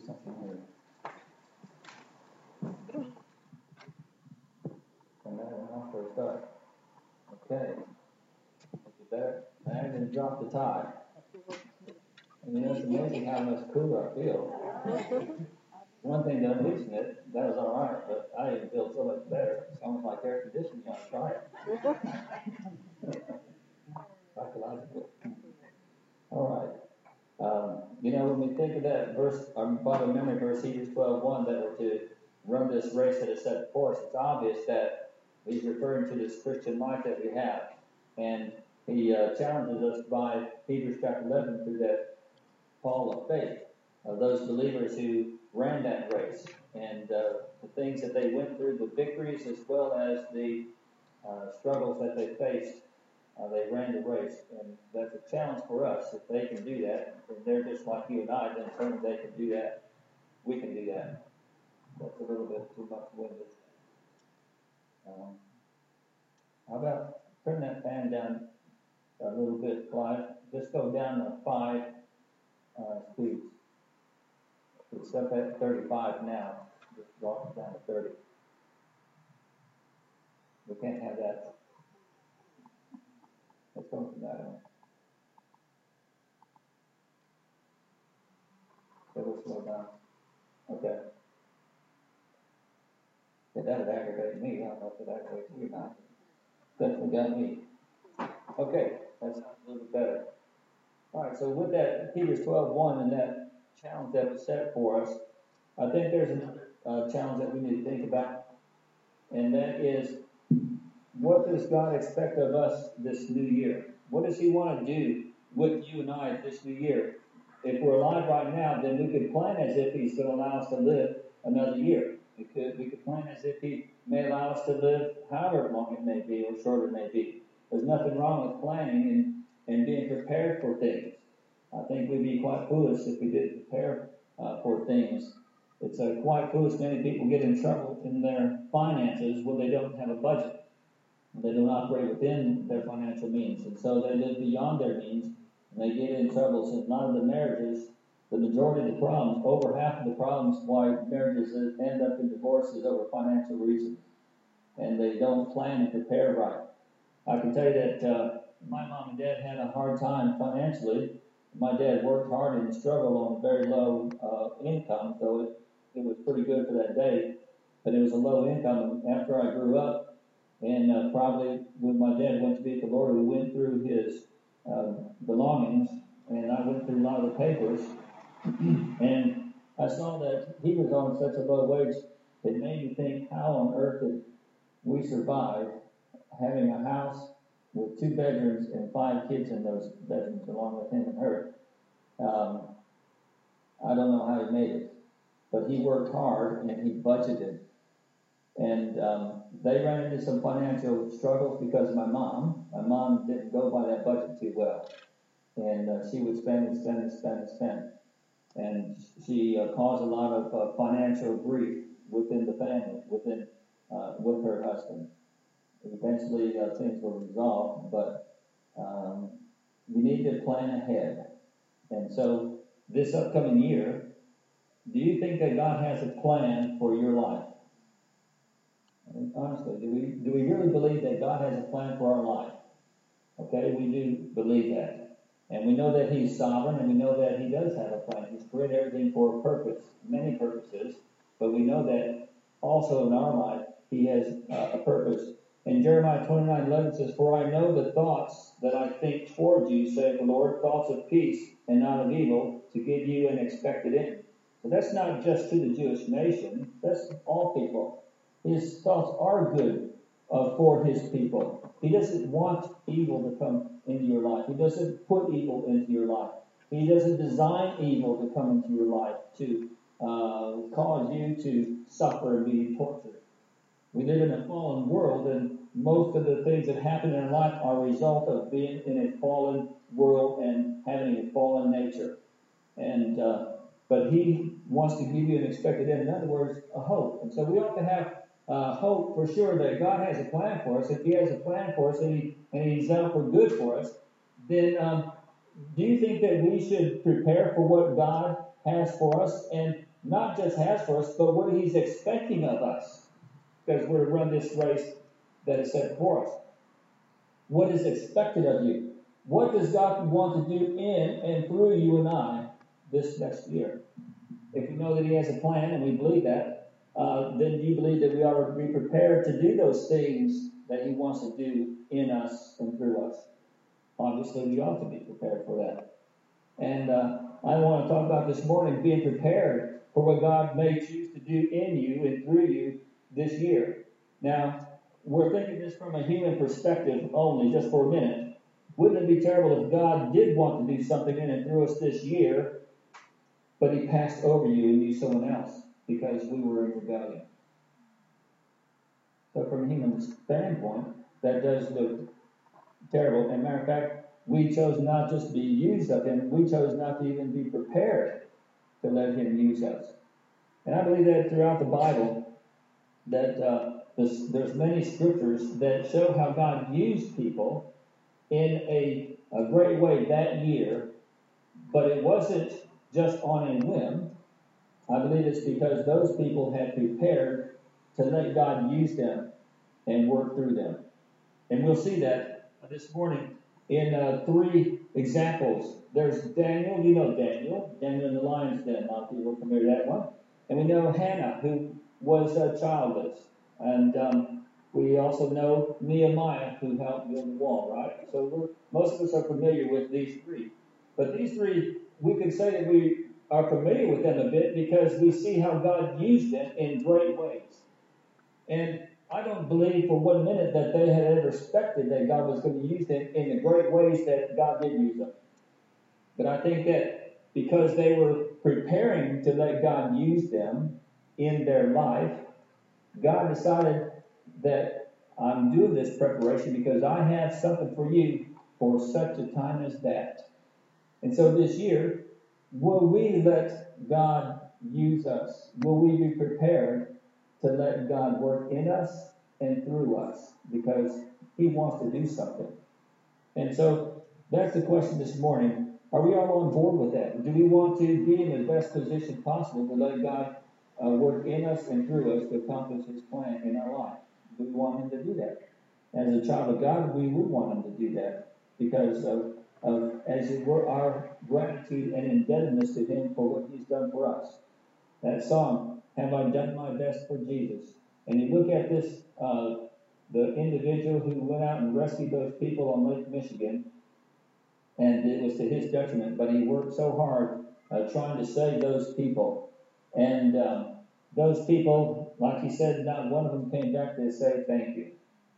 something here. And that went off for a start. Okay. You better. I didn't drop the tie. And you know, it's amazing how much cooler I feel. One thing to unloosen it, that was all right, but I even feel so much better. It's almost like air conditioning. You want to try it? Psychological. All right. You know, when we think of that verse, our Bible memory verse, Hebrews 12:1, that we're to run this race that is set before us, it's obvious that he's referring to this Christian life that we have. And he challenges us by Hebrews chapter 11 through that call of faith of those believers who ran that race and the things that they went through, the victories as well as the struggles that they faced. They ran the race, and that's a challenge for us. If they can do that, and they're just like you and I, then certainly they can do that. We can do that. That's a little bit too much wind. How about turn that fan down a little bit, Clyde? Just go down to 5 speeds. It's up at 35 now. Just drop it down to 30. We can't have that. Let's go from that one. Okay, we'll slow down. Okay. Yeah, that would aggravate me. I don't know if it aggravates you or not. Definitely got me. Okay, that sounds a little bit better. All right, so with that Hebrews 12:1 and that challenge that was set for us, I think there's another challenge that we need to think about, and that is, what does God expect of us this new year? What does He want to do with you and I this new year? If we're alive right now, then we could plan as if He's going to allow us to live another year. We could plan as if He may allow us to live however long it may be or short it may be. There's nothing wrong with planning and being prepared for things. I think we'd be quite foolish if we didn't prepare for things. It's quite foolish. Many people get in trouble in their finances when they don't have a budget. They don't operate within their financial means, and so they live beyond their means, and they get in trouble. So a lot of the marriages, the majority of the problems, over half of the problems why marriages end up in divorces over financial reasons, and they don't plan and prepare right. I can tell you that my mom and dad had a hard time financially. My dad worked hard and struggled on a very low income, so it was pretty good for that day, but it was a low income. And after I grew up, and probably when my dad went to be with the Lord, we went through his belongings, and I went through a lot of the papers, and I saw that he was on such a low wage, it made me think, how on earth did we survive having a house with 2 bedrooms and 5 kids in those bedrooms, along with him and her. I don't know how he made it, but he worked hard and he budgeted. And they ran into some financial struggles because of my mom. My mom didn't go by that budget too well. And she would spend and spend and spend and spend. And she caused a lot of financial grief within the family, with her husband. Eventually, things were resolved, but you need to plan ahead. And so, this upcoming year, do you think that God has a plan for your life? I mean, honestly, do we really believe that God has a plan for our life? Okay, we do believe that. And we know that He's sovereign, and we know that He does have a plan. He's created everything for a purpose, many purposes, but we know that also in our life, He has a purpose. In Jeremiah 29:11 says, "For I know the thoughts that I think toward you, saith the Lord, thoughts of peace and not of evil, to give you an expected end." So that's not just to the Jewish nation, that's all people. His thoughts are good for His people. He doesn't want evil to come into your life. He doesn't put evil into your life. He doesn't design evil to come into your life to cause you to suffer and be tortured. We live in a fallen world, and most of the things that happen in our life are a result of being in a fallen world and having a fallen nature. And but He wants to give you an expected end. In other words, a hope. And so we ought to have hope for sure that God has a plan for us. If He has a plan for us and He's out for good for us, then do you think that we should prepare for what God has for us? And not just has for us, but what He's expecting of us, because we're to run this race that is set for us. What is expected of you? What does God want to do in and through you and I this next year? If we know that He has a plan, and we believe that, then you believe that we are to be prepared to do those things that He wants to do in us and through us. Obviously, we ought to be prepared for that. And I want to talk about this morning being prepared for what God may choose to do in you and through you this year. Now, we're thinking this from a human perspective only, just for a minute. Wouldn't it be terrible if God did want to do something in and through us this year, but He passed over you and used someone else because we were in rebellion? So from a human standpoint, that does look terrible. As a matter of fact, we chose not just to be used of Him, we chose not to even be prepared to let Him use us. And I believe that throughout the Bible, that there's many scriptures that show how God used people in a great way that year, but it wasn't just on a whim. I believe it's because those people had prepared to let God use them and work through them. And we'll see that this morning in 3 examples. There's Daniel, you know Daniel in the lion's den. A lot of people are familiar with that one. And we know Hannah, who was childless. And we also know Nehemiah, who helped build the wall, right? So most of us are familiar with these 3. But these 3, we can say that we are familiar with them a bit because we see how God used them in great ways. And I don't believe for 1 minute that they had ever expected that God was going to use them in the great ways that God did use them. But I think that because they were preparing to let God use them in their life, God decided that I'm doing this preparation because I have something for you for such a time as that. And so this year, will we let God use us? Will we be prepared to let God work in us and through us? Because He wants to do something. And so that's the question this morning. Are we all on board with that? Do we want to be in the best position possible to let God work in us and through us to accomplish His plan in our life? Do we want Him to do that? As a child of God, we would want Him to do that because of as it were, our gratitude and indebtedness to Him for what He's done for us. That song, "Have I Done My Best for Jesus?" And you look at this, the individual who went out and rescued those people on Lake Michigan, and it was to his detriment, but he worked so hard trying to save those people. And those people, like he said, not one of them came back to say thank you.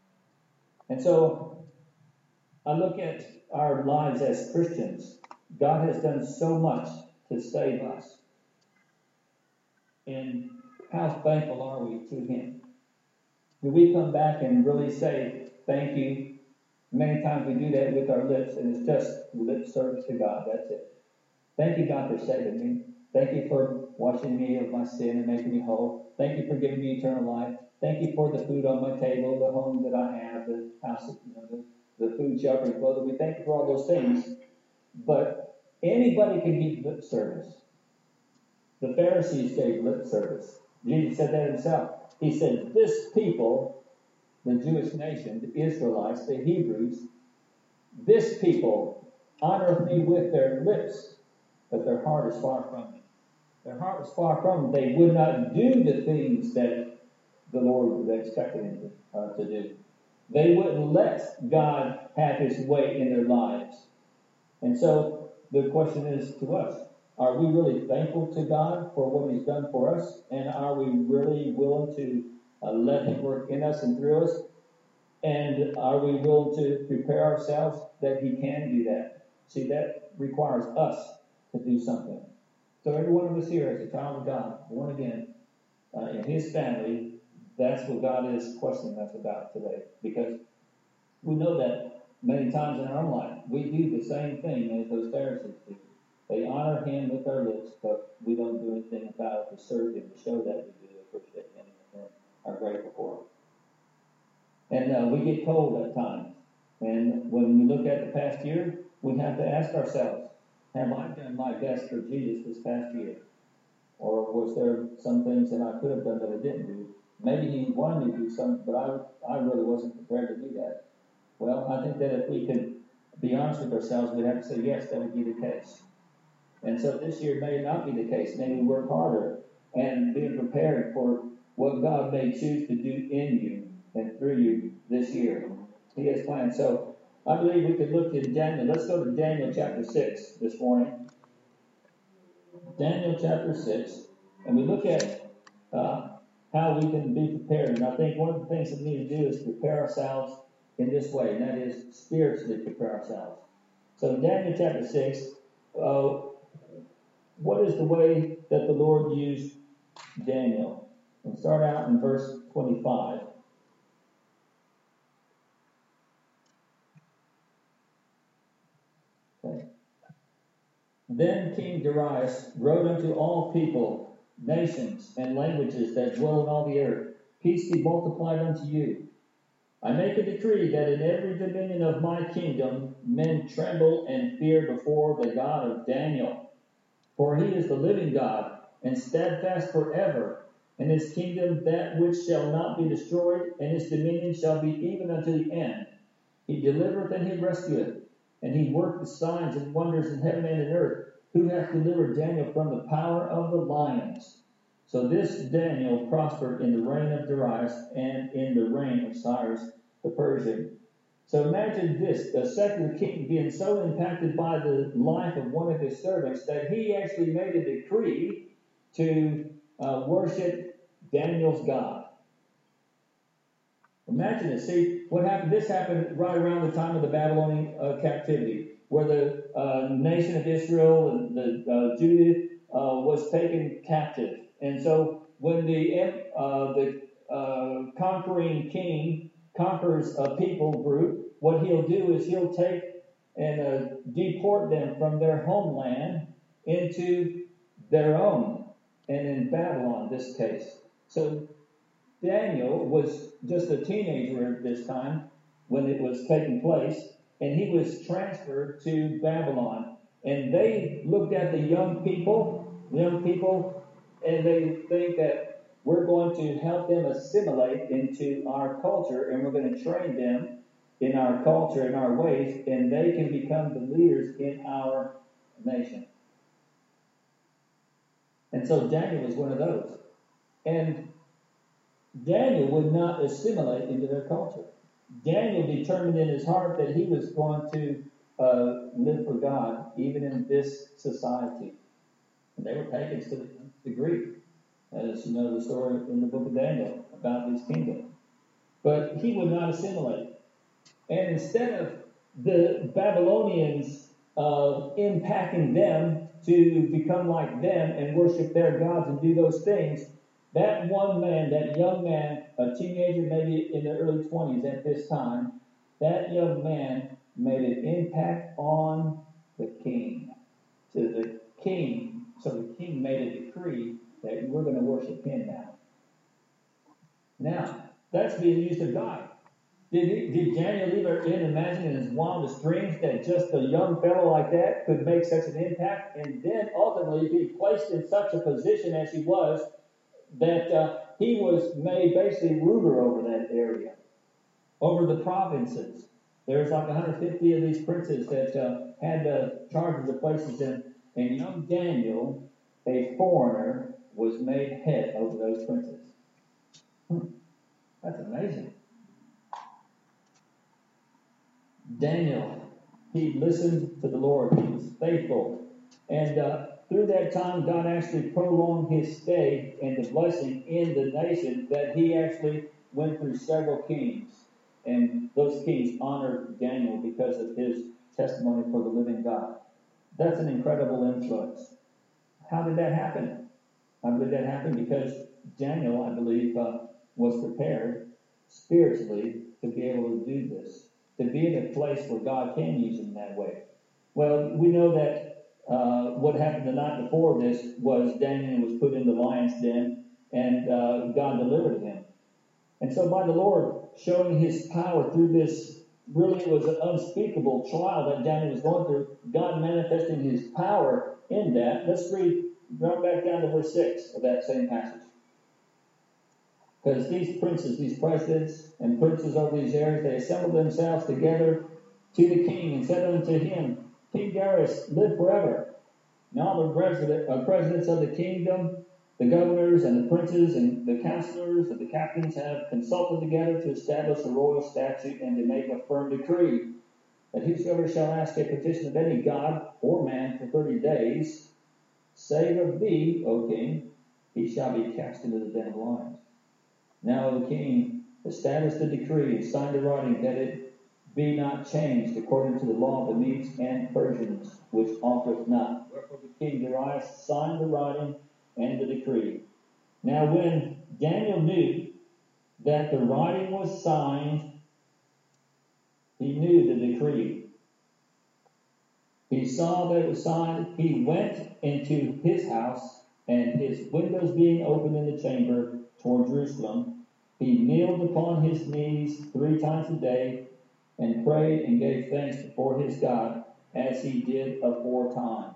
And so I look at our lives as Christians. God has done so much to save us. And how thankful are we to Him? Do we come back and really say thank you? Many times we do that with our lips, and it's just lip service to God. That's it. Thank you, God, for saving me. Thank you for washing me of my sin and making me whole. Thank you for giving me eternal life. Thank you for the food on my table, the home that I have, the house, the food, shelter, and clothing. We thank you for all those things. But anybody can give lip service. The Pharisees gave lip service. Jesus said that Himself. He said, this people, the Jewish nation, the Israelites, the Hebrews, this people honor me with their lips, but their heart is far from me. Their heart was far from them. They would not do the things that the Lord expected them to do. They wouldn't let God have His way in their lives. And so the question is to us, are we really thankful to God for what He's done for us? And are we really willing to let Him work in us and through us? And are we willing to prepare ourselves that He can do that? See, that requires us to do something. So every one of us here is a child of God, born again, in His family. That's what God is questioning us about today. Because we know that many times in our own life, we do the same thing as those Pharisees do. They honor Him with our lips, but we don't do anything about it to serve Him, to show that we do appreciate Him and are grateful for Him. And we get cold at times. And when we look at the past year, we have to ask ourselves, have I done my best for Jesus this past year? Or was there some things that I could have done that I didn't do? Maybe he wanted me to do something, but I really wasn't prepared to do that. Well, I think that if we could be honest with ourselves, we'd have to say, yes, that would be the case. And so this year may not be the case. Maybe work harder and be prepared for what God may choose to do in you and through you this year. He has plans. So I believe we could look in Daniel. Let's go to Daniel chapter 6 this morning. Daniel chapter 6. And we look at how we can be prepared. And I think one of the things that we need to do is prepare ourselves in this way, and that is spiritually prepare ourselves. So in Daniel chapter 6, what is the way that the Lord used Daniel? We'll start out in verse 25. Okay. Then King Darius wrote unto all people, nations, and languages that dwell in all the earth, peace be multiplied unto you. I make a decree that in every dominion of my kingdom men tremble and fear before the God of Daniel. For he is the living God, and steadfast forever, and his kingdom that which shall not be destroyed, and his dominion shall be even unto the end. He delivereth and he rescueth, and he worketh signs and wonders in heaven and in earth, who hath delivered Daniel from the power of the lions. So this Daniel prospered in the reign of Darius and in the reign of Cyrus the Persian. So imagine this, the secular king being so impacted by the life of one of his servants that he actually made a decree to worship Daniel's God. Imagine this. See, what happened? This happened right around the time of the Babylonian captivity, where the nation of Israel and the Judah was taken captive. And so when the conquering king conquers a people group, what he'll do is he'll take and deport them from their homeland into their own, and in Babylon, this case. So Daniel was just a teenager at this time when it was taking place, and he was transferred to Babylon. And they looked at the young people, and they think that we're going to help them assimilate into our culture, and we're going to train them in our culture, in our ways, and they can become the leaders in our nation. And so Daniel was one of those. And Daniel would not assimilate into their culture. Daniel determined in his heart that he was going to live for God, even in this society. And they were pagans to the degree. As you know the story in the book of Daniel about this kingdom. But he would not assimilate. And instead of the Babylonians impacting them to become like them and worship their gods and do those things, that one man, that young man, a teenager maybe in the early 20s at this time, that young man made an impact on the king. To the king, so the king made a decree that we're going to worship him now. Now, that's being used of God. Did Daniel even imagine in his wildest dreams that just a young fellow like that could make such an impact and then ultimately be placed in such a position as he was, that he was made basically ruler over that area, over the provinces. There's like 150 of these princes that had charge of the places, and young Daniel, a foreigner, was made head over those princes. That's amazing. Daniel, he listened to the Lord. He was faithful. And through that time, God actually prolonged his stay and the blessing in the nation, that he actually went through several kings. And those kings honored Daniel because of his testimony for the living God. That's an incredible influence. How did that happen? How did that happen? Because Daniel, I believe, was prepared spiritually to be able to do this, to be in a place where God can use him that way. Well, we know that what happened the night before this was Daniel was put in the lion's den, and God delivered him. And so by the Lord showing his power through this, really it was an unspeakable trial that Daniel was going through, God manifesting his power in that. Let's read Drop back down to verse 6 of that same passage. Because these princes, these presidents and princes over these areas, they assembled themselves together to the king and said unto him, King Darius, live forever. Now the presidents of the kingdom, the governors and the princes and the counselors and the captains have consulted together to establish a royal statute and to make a firm decree that whosoever shall ask a petition of any god or man for 30 days, save of thee, O king, he shall be cast into the den of lions. Now, O king, establish the decree and sign the writing that it be not changed according to the law of the Medes and Persians, which altereth not. Wherefore the king Darius signed the writing and the decree. Now when Daniel knew that the writing was signed, he knew the decree. He saw that it was signed. He went into his house, and his windows being open in the chamber toward Jerusalem, he kneeled upon his knees 3 times a day, and prayed and gave thanks before his God, as he did aforetime.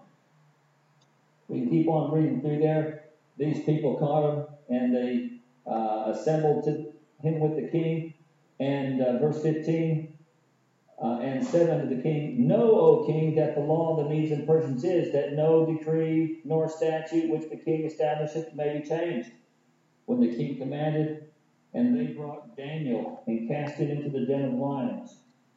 We can keep on reading through there. These people caught him, and they assembled to him with the king. And verse 15, and said unto the king, Know, O king, that the law of the Medes and Persians is, that no decree nor statute which the king establisheth may be changed. When the king commanded, and they brought Daniel, and cast him into the den of lions.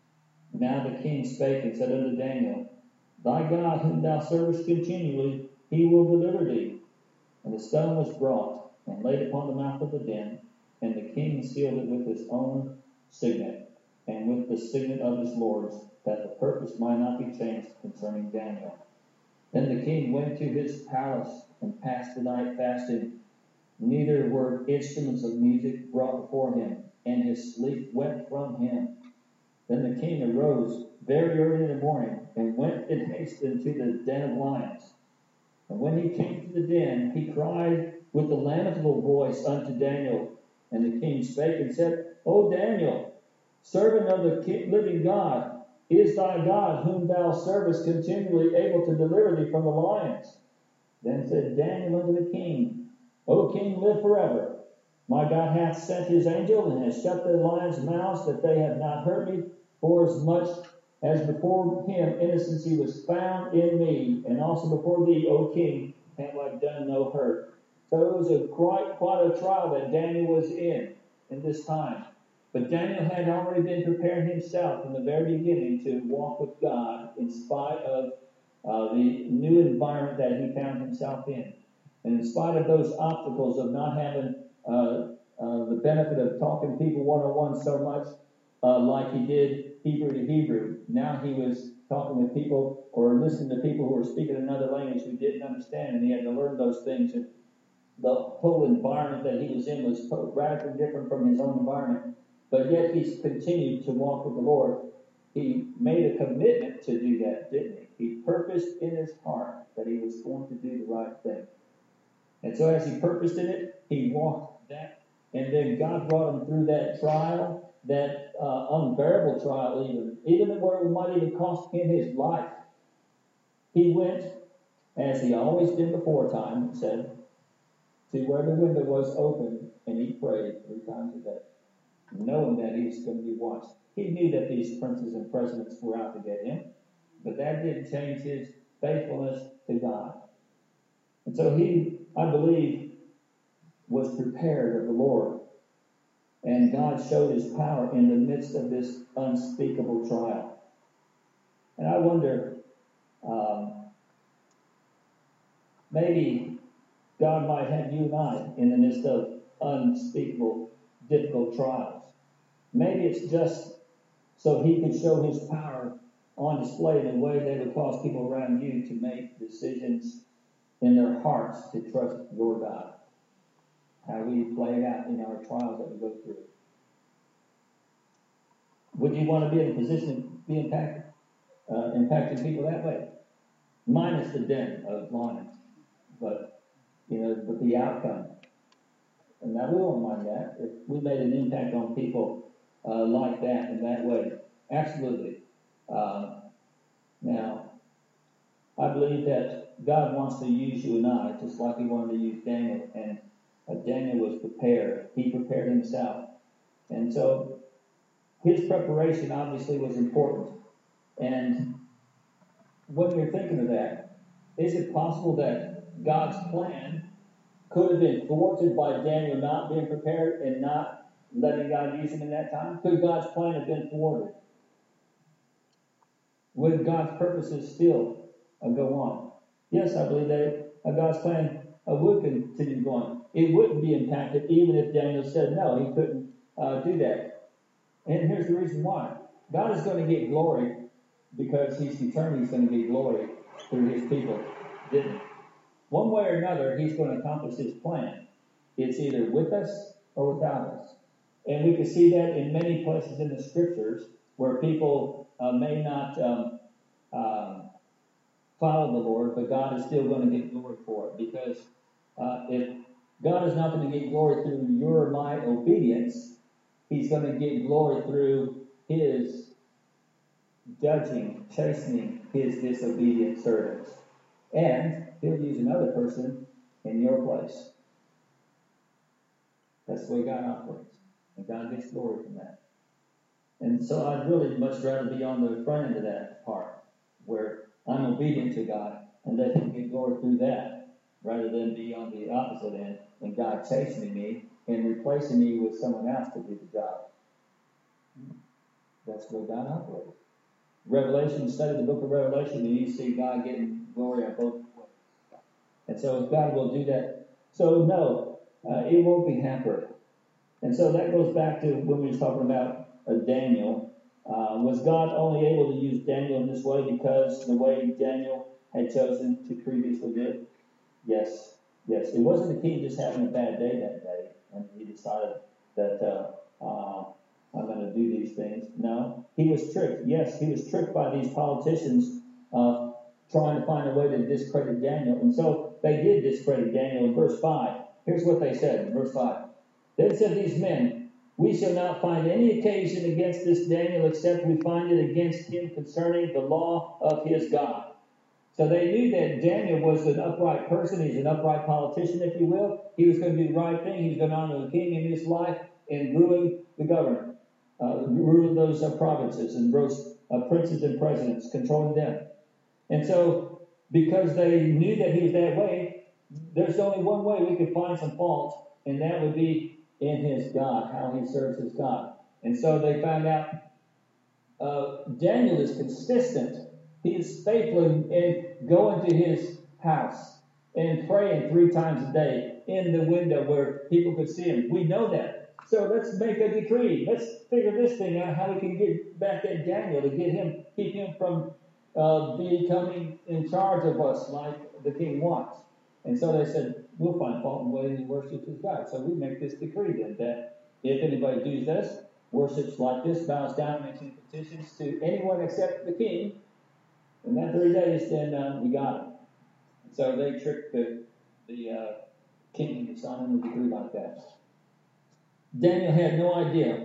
Now the king spake and said unto Daniel, Thy God, whom thou servest continually, he will deliver thee. And the stone was brought, and laid upon the mouth of the den, and the king sealed it with his own signet, and with the signet of his lords, that the purpose might not be changed concerning Daniel. Then the king went to his palace, and passed the night fasting. Neither were instruments of music brought before him, and his sleep went from him. Then the king arose very early in the morning, and went in haste into the den of lions. And when he came to the den, he cried with a lamentable voice unto Daniel. And the king spake and said, O Daniel, servant of the living God, is thy God, whom thou servest continually, able to deliver thee from the lions? Then said Daniel unto the king, O king, live forever. My God hath sent his angel, and has shut the lions' mouths, that they have not hurt me, for as much as before him innocency was found in me, and also before thee, O king, have I done no hurt. So it was quite a trial that Daniel was in this time. But Daniel had already been preparing himself from the very beginning to walk with God in spite of the new environment that he found himself in. And in spite of those obstacles of not having the benefit of talking to people one-on-one so much like he did Hebrew to Hebrew, now he was talking with people or listening to people who were speaking another language who didn't understand, and he had to learn those things. And the whole environment that he was in was radically different from his own environment. But yet he continued to walk with the Lord. He made a commitment to do that, didn't he? He purposed in his heart that he was going to do the right thing. And so as he purposed in it, he walked that. And then God brought him through that trial, that unbearable trial even where it might even cost him his life. He went, as he always did before time, it said, to where the window was open, and he prayed 3 times a day, knowing that he was going to be watched. He knew that these princes and presidents were out to get him, but that didn't change his faithfulness to God. And so he, I believe, was prepared of the Lord. And God showed his power in the midst of this unspeakable trial. And I wonder, maybe God might have you and I in the midst of unspeakable, difficult trials. Maybe it's just so he could show his power on display in a way that would cause people around you to make decisions in their hearts to trust your God. How we play it out in our trials that we go through. Would you want to be in a position to be impacting people that way? Minus the den of lions, but the outcome. And now we won't mind that if we made an impact on people like that in that way. Absolutely. Now, I believe that God wants to use you and I, just like he wanted to use Daniel. And Daniel was prepared. He prepared himself. And so his preparation obviously was important. And when you're thinking of that, is it possible that God's plan could have been thwarted by Daniel not being prepared and not letting God use him in that time? Could God's plan have been thwarted? Would God's purposes still go on? Yes, I believe that God's plan would continue to go on. It wouldn't be impacted even if Daniel said no, he couldn't do that. And here's the reason why. God is going to get glory because he's determined he's going to get glory through his people. Didn't he? One way or another, he's going to accomplish his plan. It's either with us or without us. And we can see that in many places in the scriptures where people may not follow the Lord, but God is still going to get glory for it. Because if God is not going to get glory through your or my obedience, he's going to get glory through his judging, chastening his disobedient servants. And he'll use another person in your place. That's the way God operates. And God gets glory from that. And so I'd really much rather be on the front end of that part, where I'm obedient to God and let him get glory through that, rather than be on the opposite end and God chastening me and replacing me with someone else to do the job. That's the way God operates. Revelation, study the book of Revelation, and you see God getting glory on both ways. And so God will do that. So no, it won't be hampered. And so that goes back to when we were talking about Daniel. Was God only able to use Daniel in this way because the way Daniel had chosen to previously do? Yes. Yes. It wasn't the king just having a bad day that day, and he decided that I'm going to do these things. No, he was tricked. Yes, he was tricked by these politicians trying to find a way to discredit Daniel. And so they did discredit Daniel in verse 5. Here's what they said in verse 5. Then said these men, we shall not find any occasion against this Daniel except we find it against him concerning the law of his God. So they knew that Daniel was an upright person. He's an upright politician, if you will. He was going to do the right thing. He was going to honor the king in his life and ruin the governor, ruin those provinces and those princes and presidents, controlling them. And so, because they knew that he was that way, there's only one way we could find some fault, and that would be in his God, how he serves his God. And so they found out Daniel is consistent. He is faithful in going to his house and praying 3 times a day in the window where people could see him. We know that. So let's make a decree. Let's figure this thing out, how we can get back at Daniel to get him, keep him from becoming in charge of us like the king wants. And so they said, we'll find fault in the way he worships his God. So we make this decree then that if anybody does this, worships like this, bows down, makes any petitions to anyone except the king, in that 3 days, then we got him. So they tricked the king into signing the decree like that. Daniel had no idea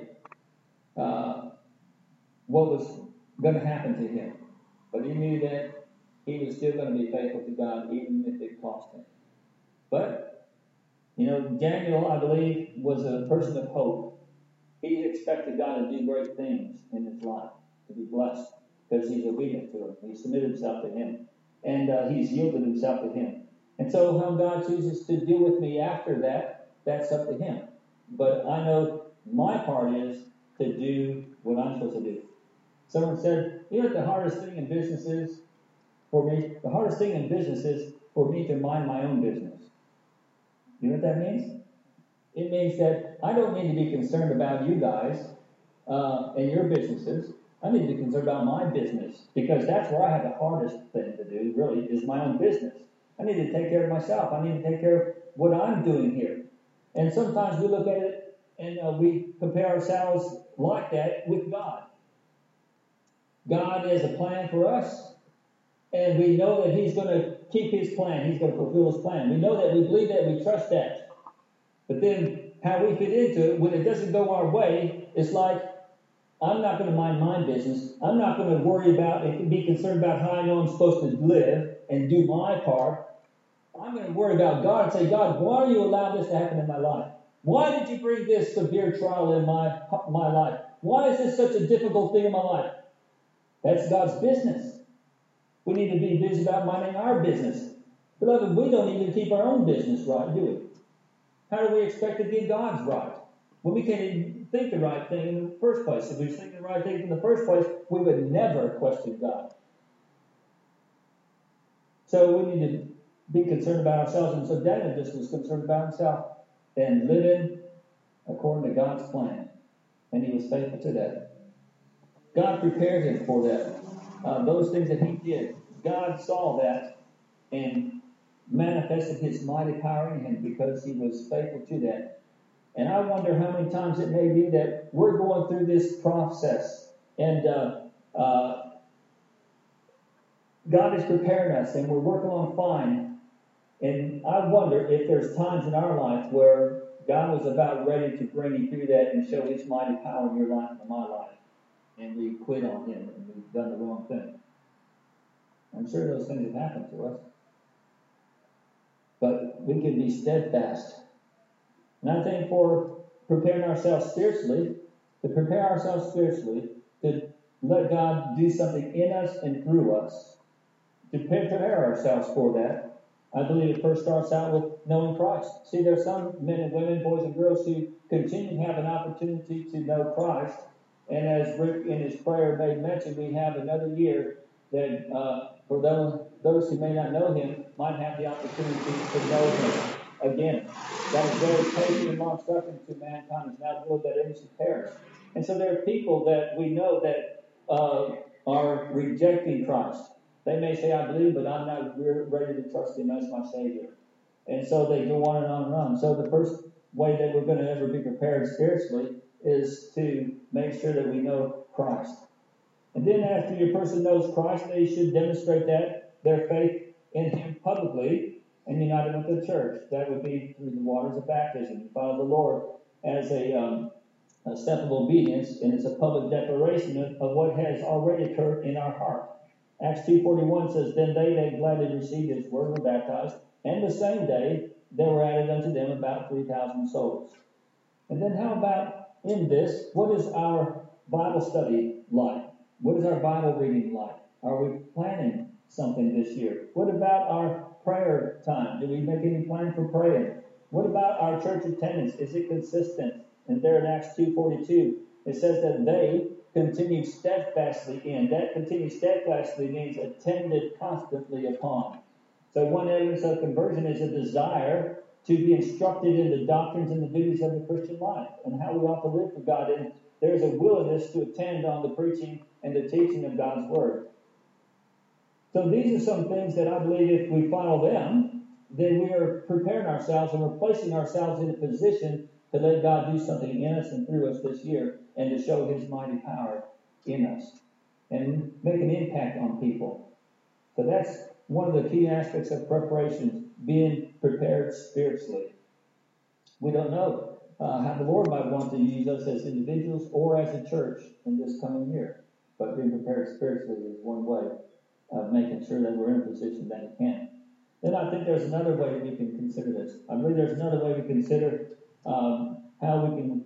what was going to happen to him. But he knew that he was still going to be faithful to God, even if it cost him. But, Daniel, I believe, was a person of hope. He expected God to do great things in his life, to be blessed, because he's obedient to him. He submitted himself to him. And he's yielded himself to him. And so how God chooses to deal with me after that, that's up to him. But I know my part is to do what I'm supposed to do. Someone said, what the hardest thing in business is for me? The hardest thing in business is for me to mind my own business. You know what that means? It means that I don't need to be concerned about you guys and your businesses. I need to be concerned about my business, because that's where I have the hardest thing to do, really, is my own business. I need to take care of myself. I need to take care of what I'm doing here. And sometimes we look at it and we compare ourselves like that with God. God has a plan for us, and we know that he's going to keep his plan. He's going to fulfill his plan. We know that, we believe that, we trust that. But then how we fit into it, when it doesn't go our way, it's like I'm not going to mind my business. I'm not going to worry about and be concerned about how I know I'm supposed to live and do my part. I'm going to worry about God and say, God, why are you allowing this to happen in my life? Why did you bring this severe trial in my life? Why is this such a difficult thing in my life? That's God's business. We need to be busy about minding our business. Beloved, we don't even keep our own business right, do we? How do we expect to get God's right? When we can't even think the right thing in the first place. If we think the right thing in the first place, we would never question God. So we need to be concerned about ourselves. And so Daniel just was concerned about himself and living according to God's plan. And he was faithful to that. God prepared him for that. Those things that he did, God saw that and manifested his mighty power in him because he was faithful to that. And I wonder how many times it may be that we're going through this process and God is preparing us and we're working on fine. And I wonder if there's times in our life where God was about ready to bring you through that and show his mighty power in your life and in my life. And we quit on him and we've done the wrong thing. I'm sure those things have happened to us. But we can be steadfast. And I think for preparing ourselves spiritually, to let God do something in us and through us, to prepare ourselves for that, I believe it first starts out with knowing Christ. See, there are some men and women, boys and girls, who continue to have an opportunity to know Christ. And as Rick in his prayer made mention, we have another year that for those who may not know him might have the opportunity to know him again. That is very patient and long-suffering to mankind, is not willing that any should perish. And so there are people that we know that are rejecting Christ. They may say, I believe, but I'm not ready to trust him as my Savior. And so they go on and on and on. So the first way that we're going to ever be prepared spiritually is to make sure that we know Christ. And then after your person knows Christ, they should demonstrate their faith in him publicly and united with the church. That would be through the waters of baptism. You follow the Lord as a step of obedience, and it's a public declaration of what has already occurred in our heart. Acts 2:41 says, Then they that gladly received his word were baptized, and the same day there were added unto them about 3,000 souls. And then how about in this, what is our Bible study like? What is our Bible reading like? Are we planning something this year? What about our prayer time? Do we make any plan for praying? What about our church attendance? Is it consistent? And there in Acts 2:42, it says that they continued steadfastly in. That continued steadfastly means attended constantly upon. So one evidence of conversion is a desire to be instructed in the doctrines and the duties of the Christian life and how we ought to live for God. And there's a willingness to attend on the preaching and the teaching of God's Word. So these are some things that I believe if we follow them, then we are preparing ourselves and we're placing ourselves in a position to let God do something in us and through us this year and to show his mighty power in us and make an impact on people. So that's one of the key aspects of preparation, being prepared spiritually. We don't know how the Lord might want to use us as individuals or as a church in this coming year. But being prepared spiritually is one way of making sure that we're in a position that He can. Then I think there's another way that we can consider this. I believe there's another way to consider how we can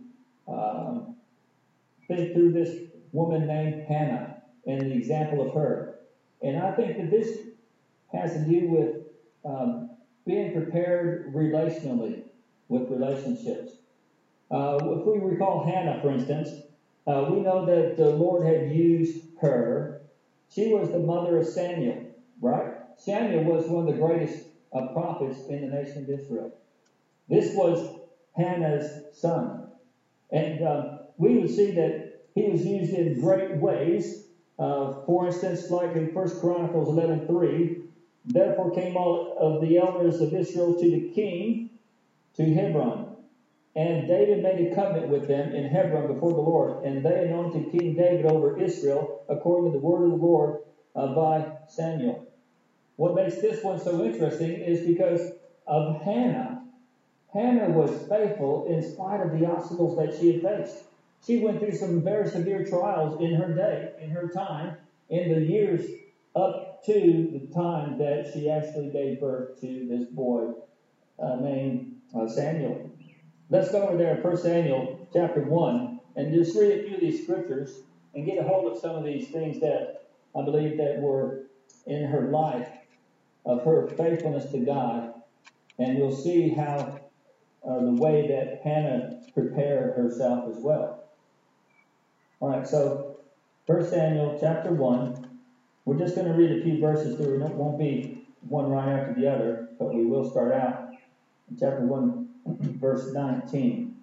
think through this woman named Hannah and the example of her. And I think that this has to do with being prepared relationally with relationships. If we recall Hannah, for instance, we know that the Lord had used her. She was the mother of Samuel, right? Samuel was one of the greatest prophets in the nation of Israel. This was Hannah's son. And we would see that he was used in great ways. For instance, like in 1 Chronicles 11:3, therefore came all of the elders of Israel to the king to Hebron. And David made a covenant with them in Hebron before the Lord. And they anointed King David over Israel according to the word of the Lord by Samuel. What makes this one so interesting is because of Hannah. Hannah was faithful in spite of the obstacles that she had faced. She went through some very severe trials in her day, in her time, in the years up to the time that she actually gave birth to this boy named Samuel. Let's go over there, 1 Samuel chapter 1, and just read a few of these scriptures and get a hold of some of these things that I believe that were in her life of her faithfulness to God. And we'll see how the way that Hannah prepared herself as well. All right, so 1 Samuel chapter 1. We're just going to read a few verses through. It won't be one right after the other, but we will start out in chapter 1, verse 19.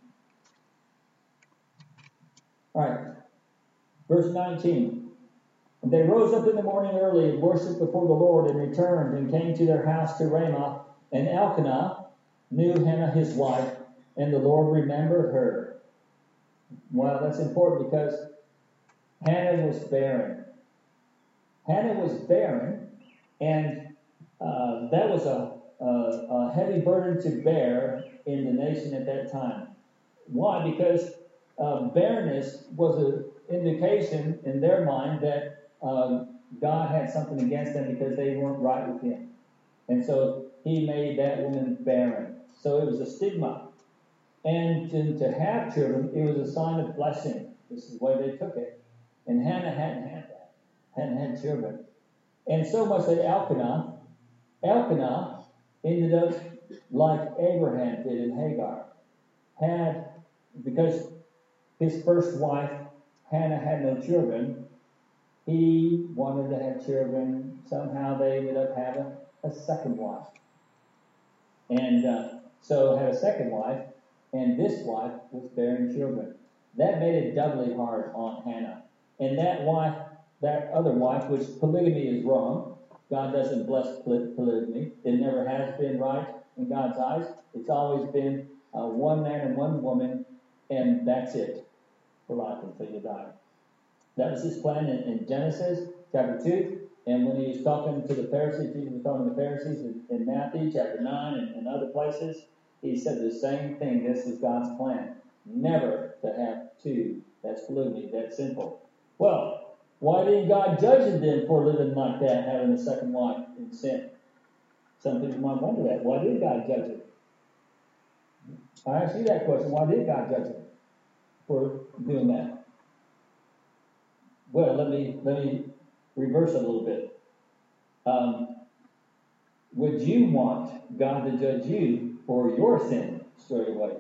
All right, verse 19. And they rose up in the morning early and worshipped before the Lord and returned and came to their house to Ramah. And Elkanah knew Hannah his wife, and the Lord remembered her. Well, that's important because Hannah was barren. Hannah was barren, and that was a heavy burden to bear in the nation at that time. Why? Because barrenness was an indication in their mind that God had something against them because they weren't right with Him. And so He made that woman barren. So it was a stigma. And to have children, it was a sign of blessing. This is the way they took it. And Hannah hadn't had that. Hadn't had children. And so much that Elkanah ended up like Abraham did in Hagar. Because his first wife, Hannah, had no children, he wanted to have children. Somehow they ended up having a second wife. And so had a second wife, and this wife was bearing children. That made it doubly hard on Hannah. And that other wife, which polygamy is wrong. God doesn't bless polygamy. It never has been right in God's eyes. It's always been one man and one woman, and that's it for life until you die. That was His plan in Genesis chapter 2. And when He was talking to the Pharisees, Jesus was talking to the Pharisees in Matthew chapter 9 and other places, He said the same thing. This is God's plan. Never to have two. That's polygamy. That's sinful. Well, why didn't God judge them then for living like that, having a second wife in sin? Some people might wonder that. Why did God judge it? I ask you that question. Why did God judge it for doing that? Well, let me reverse it a little bit. Would you want God to judge you for your sin straight away?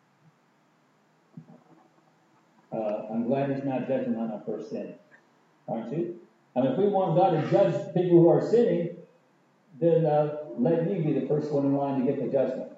I'm glad He's not judging on our first sin. Aren't you? I mean, if we want God to judge people who are sinning, then let me be the first one in line to get the judgment.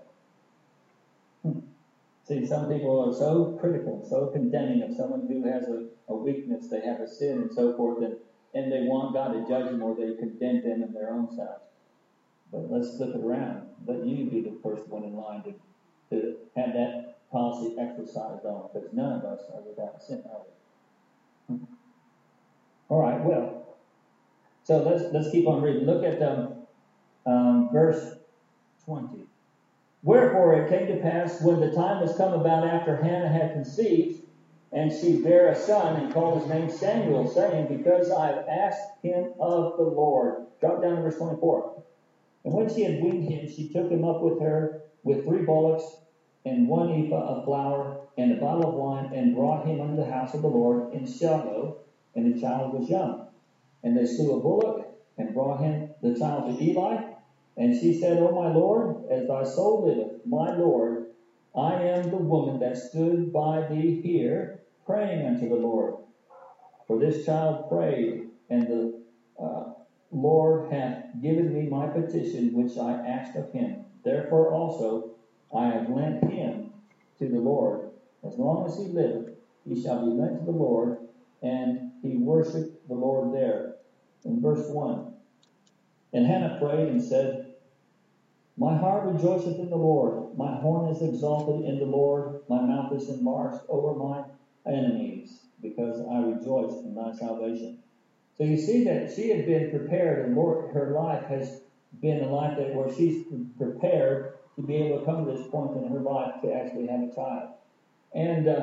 See, some people are so critical, so condemning of someone who has a weakness, they have a sin and so forth, and they want God to judge them or they condemn them in their own selves. But let's flip it around. Let you be the first one in line to have that policy exercised on, because none of us are without sin, are we? All right, well, so let's keep on reading. Look at verse 20. Wherefore it came to pass, when the time was come about after Hannah had conceived, and she bare a son, and called his name Samuel, saying, Because I have asked him of the Lord. Drop down to verse 24. And when she had weaned him, she took him up with her with 3 bullocks, and 1 ephah of flour, and a bottle of wine, and brought him unto the house of the Lord in Shiloh, and the child was young. And they slew a bullock, and brought him the child to Eli. And she said, O my Lord, as thy soul liveth, my Lord, I am the woman that stood by thee here, praying unto the Lord. For this child prayed, and the Lord hath given me my petition which I asked of him. Therefore also I have lent him to the Lord. As long as he liveth, he shall be lent to the Lord. And he worshipped the Lord there. In verse 1. And Hannah prayed and said, My heart rejoiceth in the Lord. My horn is exalted in the Lord. My mouth is enlarged over my enemies, because I rejoice in thy salvation. So you see that she had been prepared, and her life has been a life where she's prepared to be able to come to this point in her life to actually have a child. And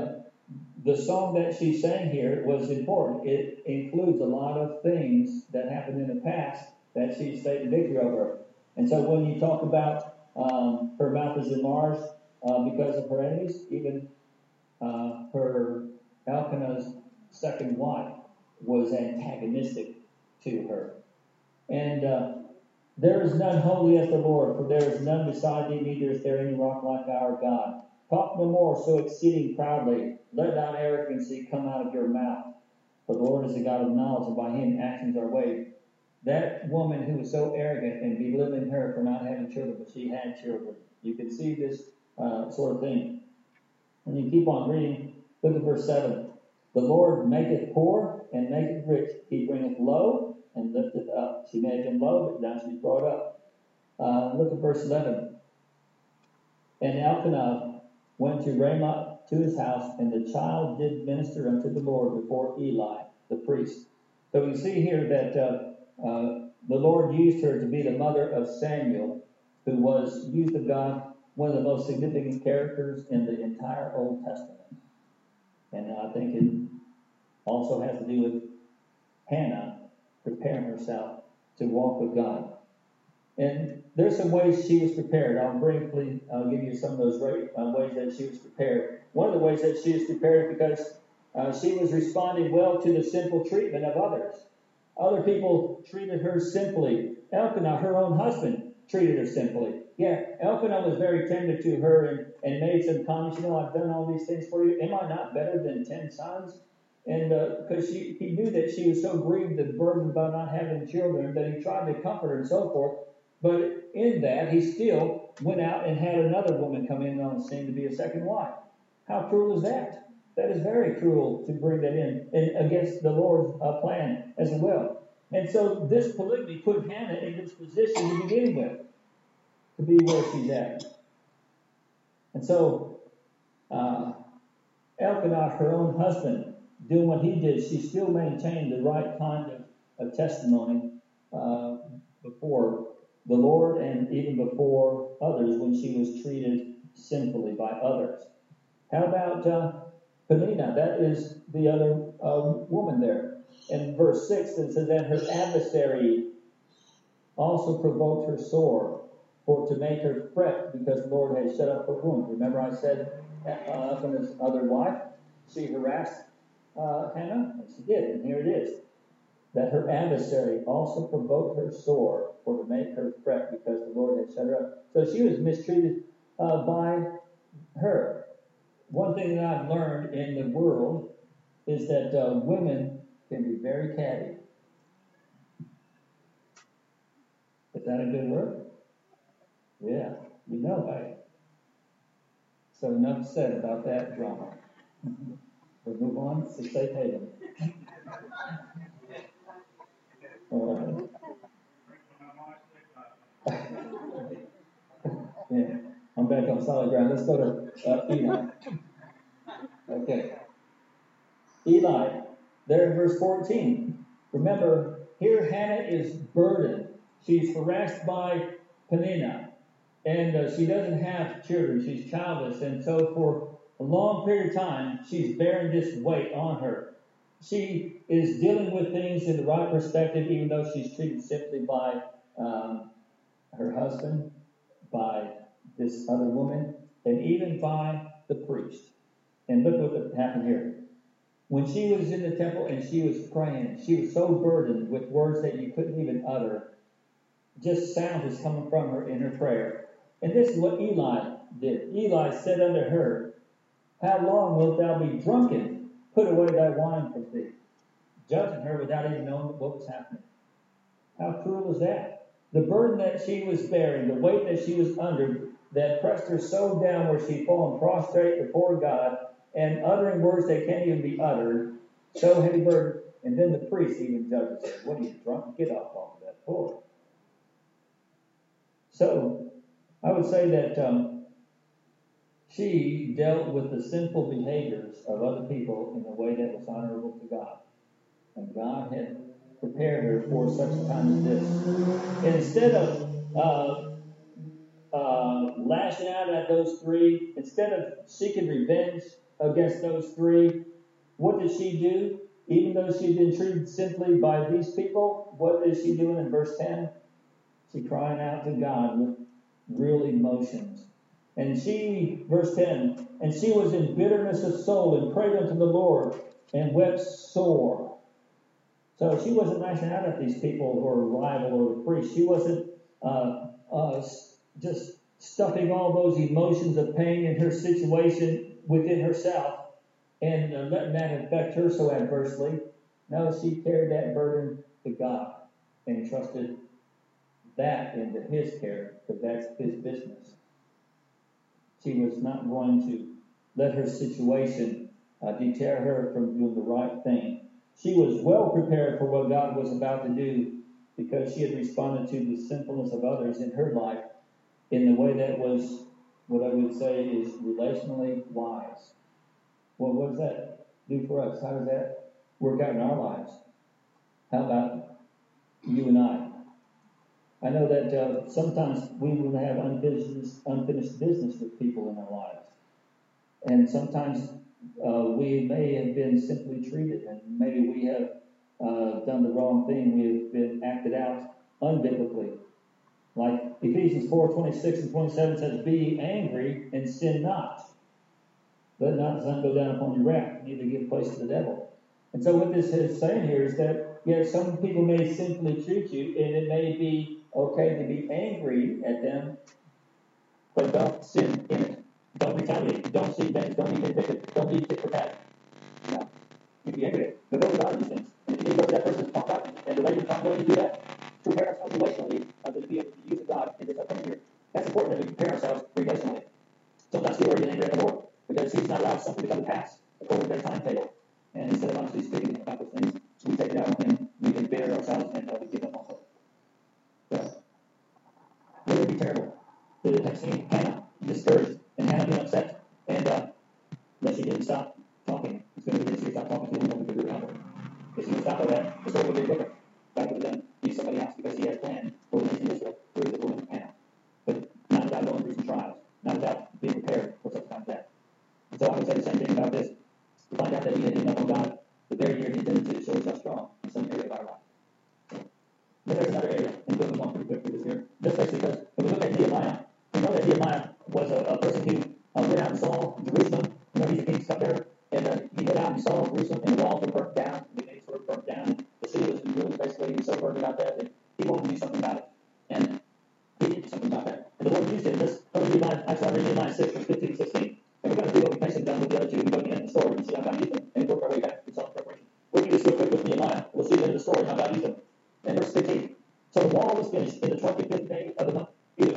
the song that she sang here was important. It includes a lot of things that happened in the past that she's taken victory over. And so when you talk about her mouth is enlarged because of her enemies, even her Elkanah's second wife was antagonistic to her. And there is none holy as the Lord, for there is none beside thee, neither is there any rock like our God. Talk no more so exceeding proudly. Let not arrogancy come out of your mouth. For the Lord is the God of knowledge, and by him actions are weighed. That woman who was so arrogant and belittling her for not having children, but she had children. You can see this sort of thing. And you keep on reading. Look at verse 7. The Lord maketh poor and maketh rich. He bringeth low and lifteth up. She may have been low, but now she's brought up. Look at verse 11. And Elkanah went to Ramah to his house, and the child did minister unto the Lord before Eli, the priest. So we see here that the Lord used her to be the mother of Samuel, who was used of God, one of the most significant characters in the entire Old Testament. And I think it also has to do with Hannah preparing herself to walk with God. And there's some ways she was prepared. I'll give you some of those ways that she was prepared. One of the ways that she was prepared because she was responding well to the simple treatment of others. Other people treated her simply. Elkanah, her own husband, treated her simply. Yeah, Elkanah was very tender to her and made some comments. I've done all these things for you. Am I not better than 10 sons? And because he knew that she was so grieved and burdened by not having children that he tried to comfort her and so forth. But in that, he still went out and had another woman come in on the scene to be a second wife. How cruel is that? That is very cruel to bring that in and against the Lord's plan as well. And so this polygamy put Hannah in this position to begin with, to be where she's at. And so Elkanah, her own husband, doing what he did, she still maintained the right kind of testimony before the Lord and even before others when she was treated sinfully by others. How about Peninnah? That is the other woman there. In verse 6, it says that her adversary also provoked her sore, for to make her fret because the Lord had shut up her womb. Remember I said from his other wife, she harassed Hannah? And she did, and here it is. That her adversary also provoked her sore, for to make her fret because the Lord had shut her up. So she was mistreated by her. One thing that I've learned in the world is that women can be very catty. Is that a good word? Yeah, right? So enough said about that drama. We'll move on to Safe Haven. Yeah, I'm back on solid ground. Let's go to Eli. Okay. Eli, there in verse 14. Remember, here Hannah is burdened. She's harassed by Peninnah. And she doesn't have children. She's childless. And so for a long period of time, she's bearing this weight on her. She is dealing with things in the right perspective, even though she's treated simply by her husband, by this other woman, and even by the priest. And look what happened here. When she was in the temple and she was praying, she was so burdened with words that you couldn't even utter. Just sound was coming from her in her prayer. And this is what Eli did. Eli said unto her, How long wilt thou be drunken? Put away thy wine from thee. Judging her without even knowing what was happening. How cruel is that? The burden that she was bearing, the weight that she was under, that pressed her so down where she'd fallen prostrate before God and uttering words that can't even be uttered, so heavy burden. And then the priest even judges her. What are you, drunk? Get up off of that floor. So, I would say that she dealt with the sinful behaviors of other people in a way that was honorable to God. And God had prepared her for such a time as this. And instead of lashing out at those three, instead of seeking revenge against those three. What did she do? Even though she'd been treated simply by these people, what is she doing in verse 10? She crying out to God with real emotions. And she, verse 10, and she was in bitterness of soul and prayed unto the Lord and wept sore. So she wasn't lashing out at these people who are rival or the priest. She wasn't just stuffing all those emotions of pain in her situation within herself and letting that affect her so adversely. No, she carried that burden to God and trusted that into His care, because that's His business. She was not going to let her situation deter her from doing the right thing. She was well prepared for what God was about to do, because she had responded to the sinfulness of others in her life in the way that was, what I would say, is relationally wise. Well, what does that do for us? How does that work out in our lives? How about you and I? I know that sometimes we will have unfinished business with people in our lives. And sometimes we may have been simply treated, and maybe we have done the wrong thing. We have been acted out unbiblically. Like Ephesians 4:26 and 27 says, be angry and sin not. Let not the sun go down upon your wrath, neither give place to the devil. And so what this is saying here is that, yes, some people may simply treat you, and it may be okay to be angry at them, but don't sin in it. Don't retaliate. Don't seek vengeance. Don't be vindictive. Don't be tit for tat. No. You can be angry, but go to God these things. And if you need to go to that person to talk about it, and the way you're not going to do that, prepare ourselves relationally to be able to use of God in this upcoming year. That's important that we prepare ourselves relationally. Sometimes people are getting angry at the Lord because He's not allowed something to come to pass according to their timetable. And instead of honestly speaking about those things, we take it out on Him. We can bear ourselves and we give up also. So, wouldn't it be terrible to have seen Hannah discouraged and Hannah being upset and that she didn't stop talking? It's going to be that she stopped talking to him because we were out. If she would stop at that, the story would be different. God would then use somebody else because He has planned for the nation of Israel through this woman Hannah. But not without going through some trials, not without being prepared for such times as that. So I would say the same thing about this. We find out that we had given up on God the very year He intended to show Himself strong in some area of our life. But there's another area, and we'll move on pretty quick through this here. Just basically because when we look at Nehemiah, we know that Nehemiah was a person who went out and saw Jerusalem. You know, he's a king stuck there, and he went out and saw Jerusalem, and the walls were burnt down, the gates were burnt down. The city was really basically so burned about that he wanted to do something about it. And he did do something about that. And the Lord used him. This Nehemiah, actually, I read Nehemiah 6, verse 15 and 16. And we're going to do what we basically done with the other two. We go to the end of the story and see how God used them, and work our way back to self preparation. We'll do this real quick with Nehemiah. We'll see the end of the story, how God used them. And verse 15. So the wall was finished in the 25th day of the month,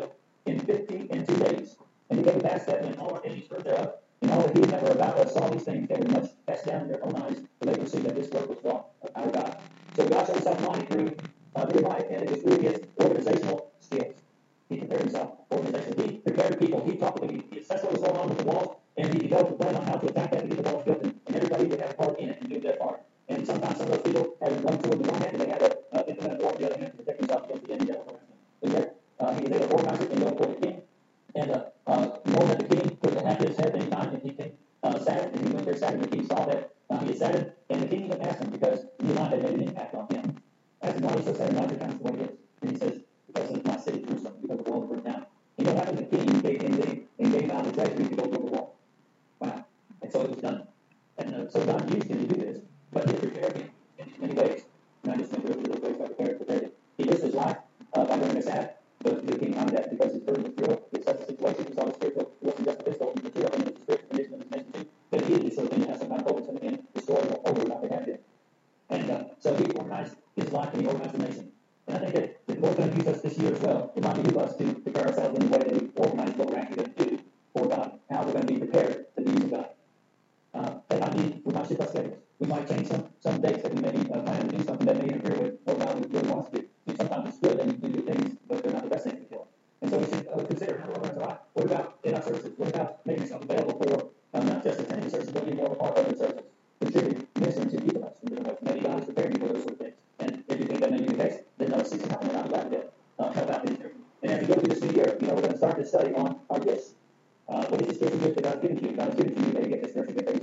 in 52 days. And it came to pass that when all our enemies heard thereof, and all the heathen that were about us saw these things, they were much cast down in their own eyes, for they perceived that this work was wrought of our God. So God showed Himself mighty through Nehemiah, and it was through his organizational skills. He prepared himself organizationally. He prepared people. He talked to them. He assessed what was going on with the walls, and he developed a plan on how to attack that to get the walls built, and everybody would have a part in it and do their part. And sometimes some of those people had one toward the one hand, and they had to implement a war on the other hand to protect themselves against the enemy that was around them. But yet, he was able to organize it and go before the king. And knowing that the king could have his head any time if he came Saturday, and he went there Saturday, the king saw that he had Saturday, and the king even asked him because Nehemiah had made an impact on him. Asked him why he's so sad, why kind of the way he is. And he says, because of my city, Jerusalem, because the wall burned down. You know what happened? The king gave him leave and gave out the treasury to go build the wall. Wow. And so it was done. And so God used him to do this, but He prepared him in many ways. And I just went through those ways by prepared him. He risked his life by going to Sabbath, but the king honored that because his burden was real. It's such a situation. He saw the spiritual, it wasn't just the physical, the material, and the spiritual condition of his nation too. But immediately, so then you have some kind of hope, some again, restored over like they had been. And so he organized his life and he organized the nation. And I think that the Lord's going to use us this year as well. It might be us to prepare ourselves in the way that we organize what we're actually going to do for God, how we're going to be prepared to be used God. That might be, we might shift our schedules. We might change some dates that we may be planning to do something that may interfere with what God really wants to do. And sometimes it's good that we do things, but they're not the best things to do. And so we should consider how we're going to life. What about in our services? What about making yourself available for not just attending services, but being more of a part of the services? Contributing, ministering to each of us in different ways. Maybe God is preparing you for those sort of things. And if you think that may be the case, then know season happening around glad to help out in here. And as we go through this new year, we're going to start this study on our gifts. What is this spiritual gift that God's given to you? God has given to you. Maybe get this spiritual gift that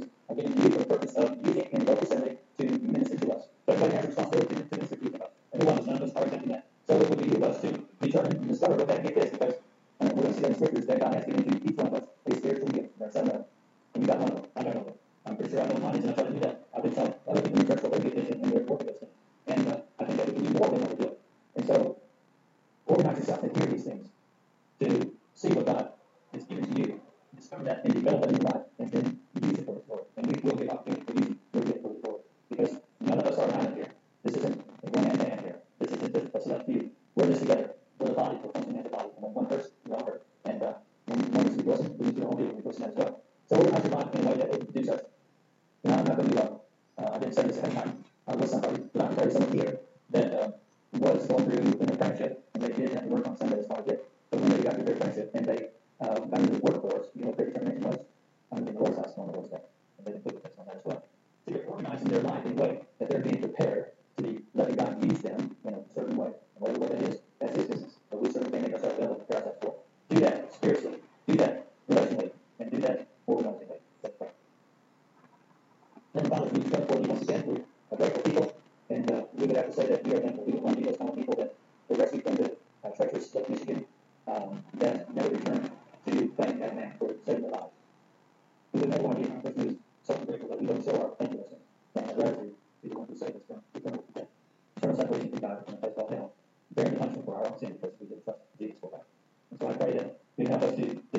from that and develop it in your life, and then use it for the Lord. And we will give opportunity for you to use it for the Lord. Because none of us are an island here. This isn't a one-man band here. This isn't just a select few. We're in this together. We're the body. We're functioning as a body. And when one person, we all hurt. And when one needs to be blessed, we need to all be able to be blessed as well. So organize your life in a way that it produces. I'm not going to do I didn't say this ahead of time. I was somebody, but I can tell you someone here that was going through an apprenticeship, and they did have to work on Sundays quite a bit. But when they got through their apprenticeship and they got into the workforce, you know what their determination was? I'm in the Lord's house on the Lord's day. And they put this on that as well. So they're organizing their life in a way that they're being prepared to be letting God use them in a certain way. And whatever way that is, that's his business. But we certainly can make ourselves available to prepare ourselves for. Do that spiritually. Do that relationally. And do that organizingly. Let's pray. Heavenly Father, we come before you once again. We're a grateful people. And we would have to say that we are thankful. We would want to be those kind of people that were rescued from the treacherous Lake Michigan that never returned to thank that man for saving their lives. We would never want to be around because so grateful that we don't show our thankfulness and our gratitude to the one who saved us from eternal separation from God and a place called hell, bearing the punishment for our own sin because we didn't trust Jesus for that. And so I pray that you help us to